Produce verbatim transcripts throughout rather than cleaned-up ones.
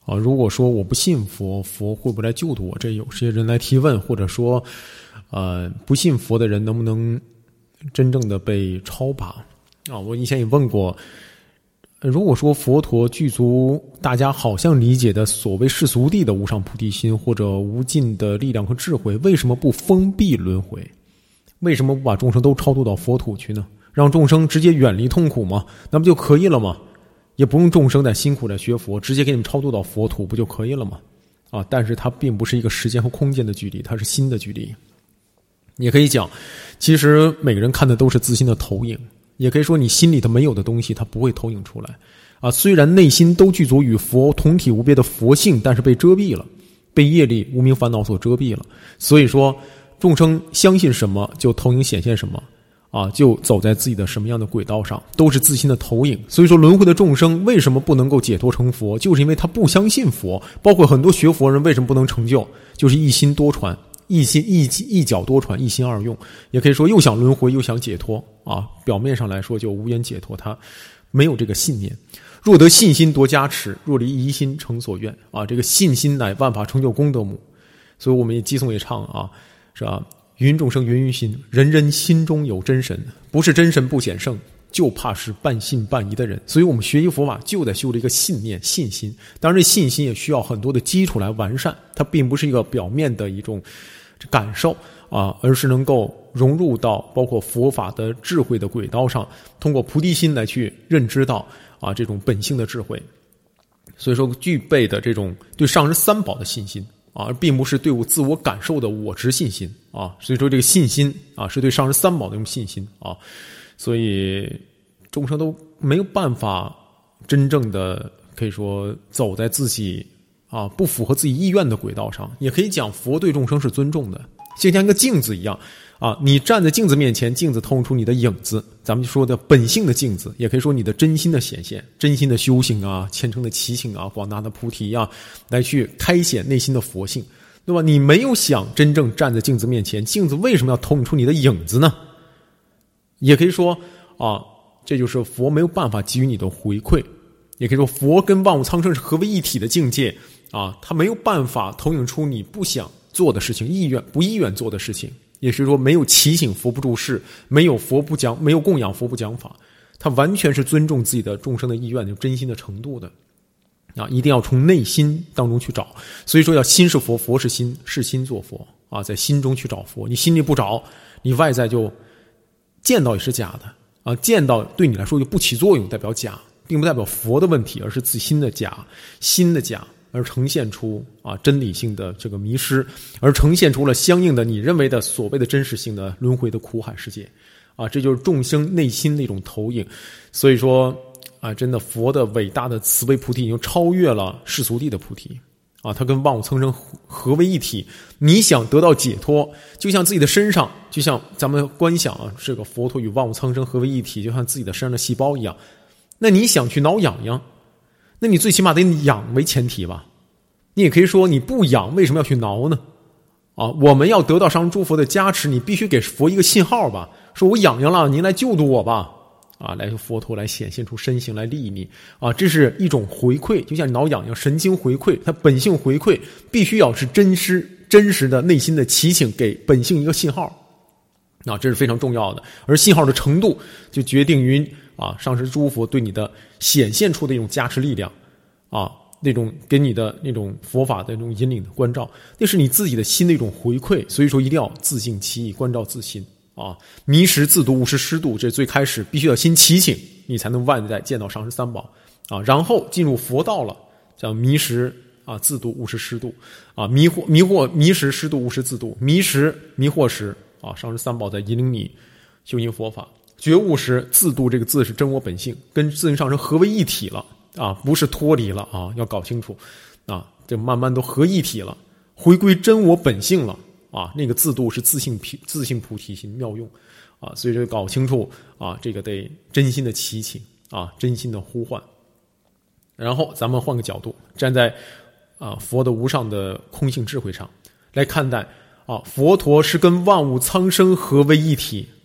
啊，如果说我不信佛，佛会不会来救度我？这有些人来提问，或者说，呃，不信佛的人能不能真正的被超拔？啊，我以前也问过，如果说佛陀具足大家好像理解的所谓世俗谛的无上菩提心或者无尽的力量和智慧，为什么不封闭轮回？为什么不把众生都超度到佛土去呢？让众生直接远离痛苦吗？那不就可以了吗？也不用众生再辛苦的学佛，直接给你们超度到佛土不就可以了吗？啊，但是它并不是一个时间和空间的距离，它是心的距离。也可以讲，其实每个人看的都是自心的投影，也可以说你心里头没有的东西它不会投影出来。啊，虽然内心都具足与佛同体无别的佛性，但是被遮蔽了，被业力无明烦恼所遮蔽了。所以说众生相信什么就投影显现什么，啊，就走在自己的什么样的轨道上，都是自心的投影。所以说轮回的众生为什么不能够解脱成佛，就是因为他不相信佛。包括很多学佛人为什么不能成就，就是一心多传，一心一一脚多传，一心二用。也可以说又想轮回又想解脱啊，表面上来说就无缘解脱，他没有这个信念。若得信心多加持，若离疑心成所愿啊，这个信心乃万法成就功德母。所以我们也寄诵也唱啊，是吧？芸众生芸芸心，人人心中有真神，不是真神不显圣，就怕是半信半疑的人。所以我们学习佛法就得修了一个信念信心。当然这信心也需要很多的基础来完善，它并不是一个表面的一种感受啊，而是能够融入到包括佛法的智慧的轨道上，通过菩提心来去认知到啊这种本性的智慧。所以说具备的这种对上师三宝的信心啊，而并不是对我自我感受的我执信心啊，所以说这个信心啊，是对上师三宝的这种信心啊，所以众生都没有办法真正的可以说走在自己啊不符合自己意愿的轨道上。也可以讲佛对众生是尊重的，就像一个镜子一样啊，你站在镜子面前，镜子透出你的影子，咱们就说的本性的镜子，也可以说你的真心的显现，真心的修行啊，虔诚的祈请啊，广大的菩提啊，来去开显内心的佛性，对吧？你没有想真正站在镜子面前，镜子为什么要投影出你的影子呢？也可以说啊，这就是佛没有办法给予你的回馈。也可以说佛跟万物苍生是合为一体的境界啊，他没有办法投影出你不想做的事情，意愿不意愿做的事情。也是说没有祈请佛不住世，没有佛不讲，没有供养佛不讲法，他完全是尊重自己的众生的意愿，有真心的程度的啊，一定要从内心当中去找。所以说要心是佛，佛是心，是心做佛啊，在心中去找佛。你心里不找，你外在就见到也是假的啊，见到对你来说就不起作用，代表假，并不代表佛的问题，而是自心的假，心的假，而呈现出啊真理性的这个迷失，而呈现出了相应的你认为的所谓的真实性的轮回的苦海世界啊，这就是众生内心的一种投影。所以说啊，真的佛的伟大的慈悲菩提已经超越了世俗谛的菩提啊，它跟万物苍生合为一体。你想得到解脱，就像自己的身上，就像咱们观想啊，这个佛陀与万物苍生合为一体，就像自己的身上的细胞一样。那你想去挠痒痒，那你最起码得痒为前提吧。你也可以说你不痒为什么要去挠呢？啊，我们要得到上师诸佛的加持，你必须给佛一个信号吧，说我痒痒了，您来救度我吧。啊，来佛陀来显现出身形来利你啊，这是一种回馈，就像你挠痒痒，神经回馈，它本性回馈必须要是真实真实的内心的祈请，给本性一个信号啊，这是非常重要的。而信号的程度就决定于啊上师诸佛对你的显现出的一种加持力量啊，那种给你的那种佛法的那种引领的关照，那是你自己的心的一种回馈。所以说一定要自净其意，关照自心啊，迷时自度，悟时师度，这最开始必须要先祈请，你才能外在见到上师三宝啊，然后进入佛道了，叫迷时啊自度，悟时师度啊，迷惑迷惑迷时师度，悟时自度，迷时迷惑时啊，上师三宝在引领你修行佛法。觉悟时自度，这个字是真我本性，跟自性上师合为一体了啊，不是脱离了啊，要搞清楚啊，这慢慢都合一体了，回归真我本性了啊，那个自度是自性自性菩提心妙用啊，所以这个搞清楚啊，这个得真心的祈请啊，真心的呼唤。然后咱们换个角度，站在啊佛的无上的空性智慧上来看待啊，佛陀是跟万物苍生合为一体，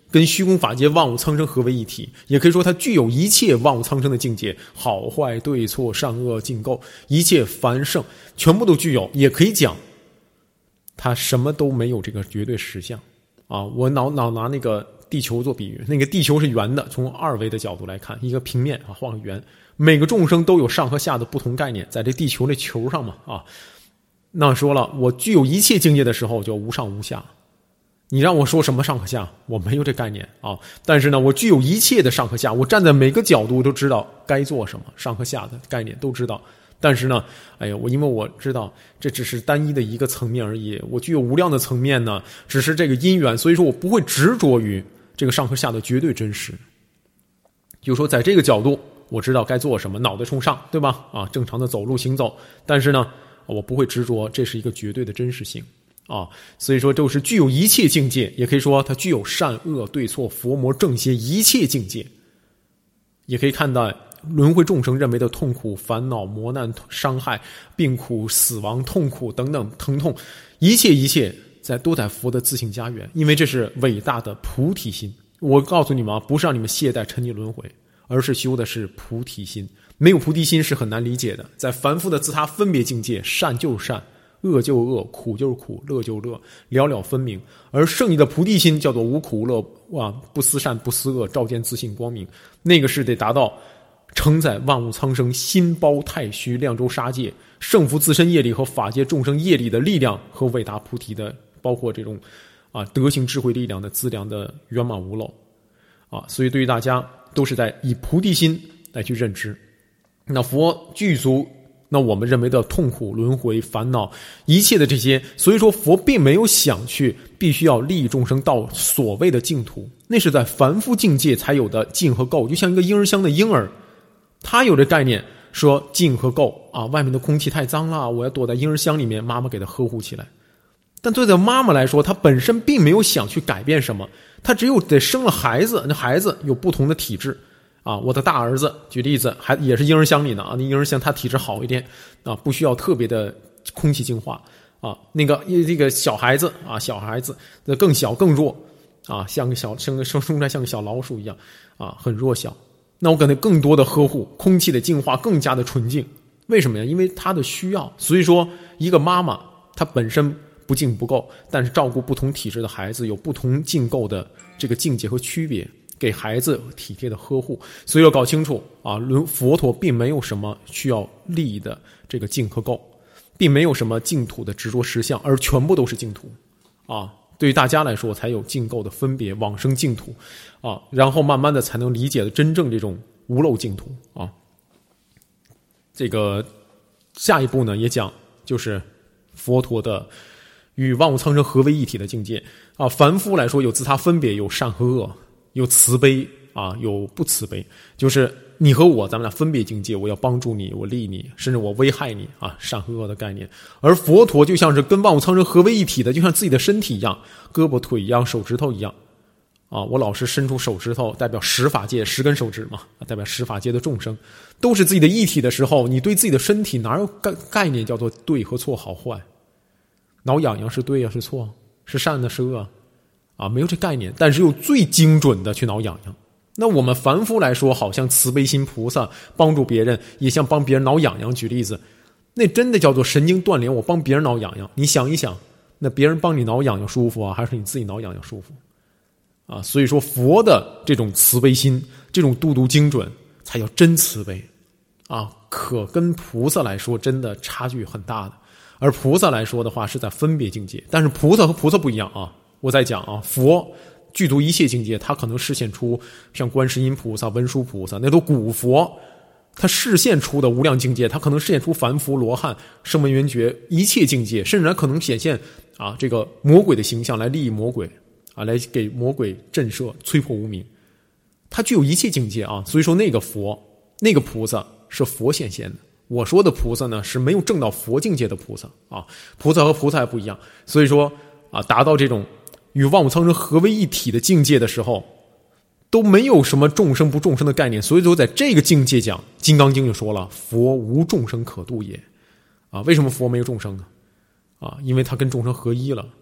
跟虚空法界万物苍生合为一体，也可以说它具有一切万物苍生的境界，好坏对错善恶净垢，一切凡圣全部都具有。也可以讲它什么都没有这个绝对实相啊。我脑脑拿那个地球做比喻，那个地球是圆的，从二维的角度来看，一个平面啊，画个圆，每个众生都有上和下的不同概念，在这地球这球上嘛啊。那说了，我具有一切境界的时候，就无上无下。你让我说什么上和下，我没有这概念啊。但是呢，我具有一切的上和下，我站在每个角度都知道该做什么，上和下的概念都知道。但是呢，哎呀，我因为我知道这只是单一的一个层面而已，我具有无量的层面呢，只是这个因缘，所以说我不会执着于这个上和下的绝对真实。就说在这个角度，我知道该做什么，脑袋冲上，对吧？啊，正常的走路行走，但是呢，我不会执着这是一个绝对的真实性。啊，所以说就是具有一切境界，也可以说它具有善恶对错佛魔正邪一切境界。也可以看到轮回众生认为的痛苦烦恼磨难伤害病苦死亡痛苦等等疼痛，一切一切在都在佛的自性家园，因为这是伟大的菩提心。我告诉你们啊，不是让你们懈怠沉溺轮回，而是修的是菩提心。没有菩提心是很难理解的，在凡夫的自他分别境界，善就是善，恶就是恶，苦就是苦，乐就是乐，了了分明。而圣义的菩提心叫做无苦无乐，哇，不思善不思恶，照见自信光明。那个是得达到承载万物苍生心包太虚量周杀界，胜服自身业力和法界众生业力的力量和伟大菩提的，包括这种啊德行智慧力量的资粮的圆满无漏啊。所以对于大家都是在以菩提心来去认知。那佛具足那我们认为的痛苦轮回烦恼一切的这些，所以说佛并没有想去必须要利益众生到所谓的净土，那是在凡夫境界才有的净和垢。就像一个婴儿箱的婴儿，他有这概念说净和垢啊，外面的空气太脏了，我要躲在婴儿箱里面，妈妈给他呵护起来。但对待妈妈来说，她本身并没有想去改变什么，她只有得生了孩子，那孩子有不同的体质啊，我的大儿子举例子还也是婴儿箱里呢啊，那婴儿箱他体质好一点啊，不需要特别的空气净化啊。那个这个小孩子啊，小孩子那更小更弱啊，像个小生生生出来像个小老鼠一样啊，很弱小。那我给他更多的呵护，空气的净化更加的纯净。为什么呀？因为他的需要。所以说，一个妈妈她本身不净不垢，但是照顾不同体质的孩子有不同净垢的这个境界和区别。给孩子体贴的呵护，所以要搞清楚啊，佛陀并没有什么需要利益的这个净和垢，并没有什么净土的执着实相，而全部都是净土啊。对于大家来说，才有净垢的分别，往生净土啊，然后慢慢的才能理解的真正这种无漏净土啊。这个下一步呢，也讲就是佛陀的与万物苍生合为一体的境界啊。凡夫来说，有自他分别，有善和恶。有慈悲啊，有不慈悲，就是你和我，咱们俩分别境界，我要帮助你，我利你，甚至我危害你啊，善和恶的概念。而佛陀就像是跟万物苍生合为一体的，就像自己的身体一样，胳膊腿一样，手指头一样啊。我老是伸出手指头，代表十法界十根手指嘛，代表十法界的众生，都是自己的一体的时候，你对自己的身体哪有概概念叫做对和错好坏？挠痒痒是对啊是错？是善的是恶？啊，没有这概念，但是又最精准的去挠痒痒。那我们凡夫来说，好像慈悲心菩萨帮助别人，也像帮别人挠痒痒。举例子，那真的叫做神经断联。我帮别人挠痒痒，你想一想，那别人帮你挠痒痒舒服啊，还是你自己挠痒痒舒服？啊，所以说佛的这种慈悲心，这种度度精准，才叫真慈悲啊。可跟菩萨来说，真的差距很大的。而菩萨来说的话，是在分别境界，但是菩萨和菩萨不一样啊。我在讲啊，佛具足一切境界，他可能示现出像观世音菩萨、文殊菩萨，那都古佛，他示现出的无量境界，他可能示现出凡夫、罗汉、声闻缘觉一切境界，甚至还可能显现啊这个魔鬼的形象来利益魔鬼啊，来给魔鬼震慑、摧破无明。他具有一切境界啊，所以说那个佛、那个菩萨是佛显现的。我说的菩萨呢，是没有证到佛境界的菩萨啊，菩萨和菩萨还不一样，所以说啊，达到这种与万物苍生合为一体的境界的时候，都没有什么众生不众生的概念。所以说在这个境界讲，《金刚经》就说了，佛无众生可度也啊。为什么佛没有众生呢？啊，因为他跟众生合一了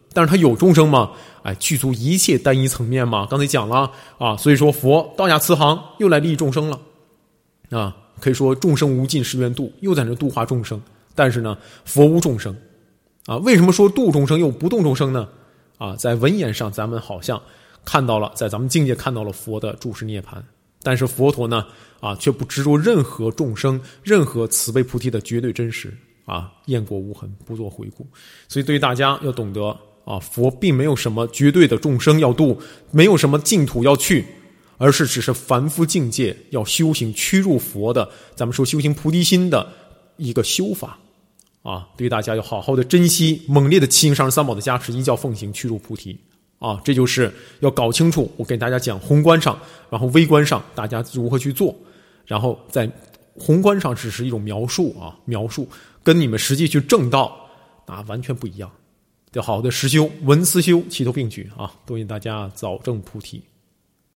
但是它有众生吗？哎，具足一切单一层面嘛。刚才讲了啊，所以说佛道家慈航又来利益众生了啊，可以说众生无尽誓愿度，又在这度化众生。但是呢，佛无众生啊，为什么说度众生又不动众生呢？啊，在文言上咱们好像看到了，在咱们境界看到了佛的住世涅槃，但是佛陀呢啊，却不执着任何众生、任何慈悲菩提的绝对真实啊，雁过无痕，不做回顾。所以对于大家要懂得啊，佛并没有什么绝对的众生要度，没有什么净土要去，而是只是凡夫境界要修行趋入佛的，咱们说修行菩提心的一个修法啊。对于大家要好好的珍惜猛烈的七行上师三宝的加持，依教奉行，趋入菩提啊。这就是要搞清楚，我给大家讲宏观上，然后微观上大家如何去做，然后在宏观上只是一种描述啊，描述跟你们实际去证道啊完全不一样。要好好的实修，文思修，齐头并举啊！祝愿大家早证菩提。